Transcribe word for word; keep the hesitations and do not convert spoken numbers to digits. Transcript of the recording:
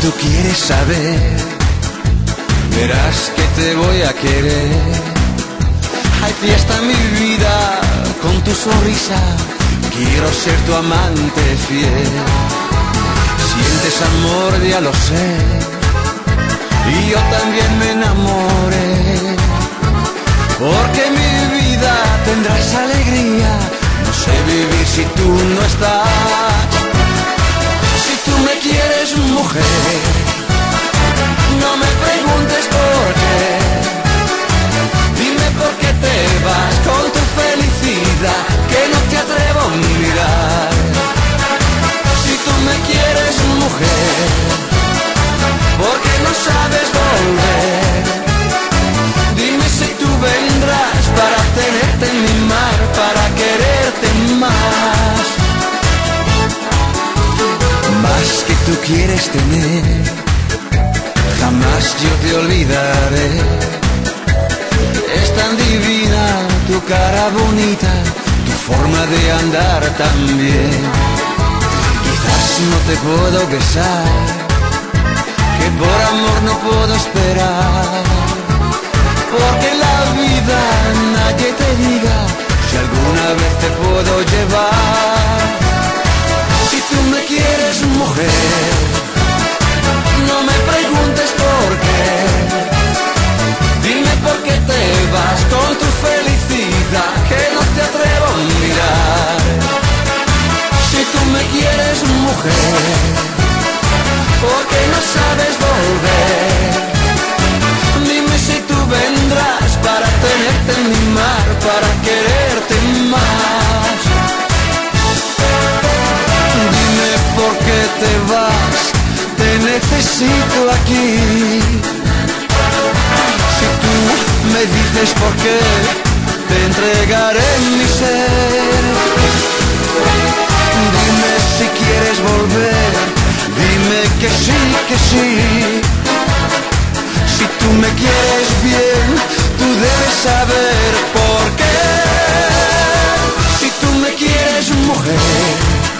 tú quieres saber, verás que te voy a querer. Hay fiesta en mi vida con tu sonrisa, quiero ser tu amante fiel. Sientes amor, ya lo sé, y yo también me enamoré. Porque mi vida tendrás alegría, no sé vivir si tú no estás. Si tú me quieres, mujer, no me preguntes por qué. Dime por qué te vas con tu felicidad, que no te atrevo a mirar. Si tú me quieres, mujer, ¿por qué no sabes volver? Dime si tú vendrás para tenerte en mi mar, para quererte más. Más que tú quieres tener, jamás yo te olvidaré. Es tan divina tu cara bonita, tu forma de andar también. Quizás no te puedo besar, que por amor no puedo esperar. Porque en la vida nadie te diga si alguna vez te puedo llevar. Si tú me quieres, mujer, no me preguntes por qué. Dime por qué te vas con tu felicidad, que no te atrevo a mirar. Si tú me quieres, mujer, ¿por qué no sabes volver? Dime si tú vendrás para tenerte en mi mar, para quererte más. Dime por qué te vas, te necesito aquí. Si tú me dices por qué, te entregaré mi ser. Dime si quieres volver, dime que sí, que sí. Si tú me quieres bien, tú debes saber por qué. Si tú me quieres, mujer,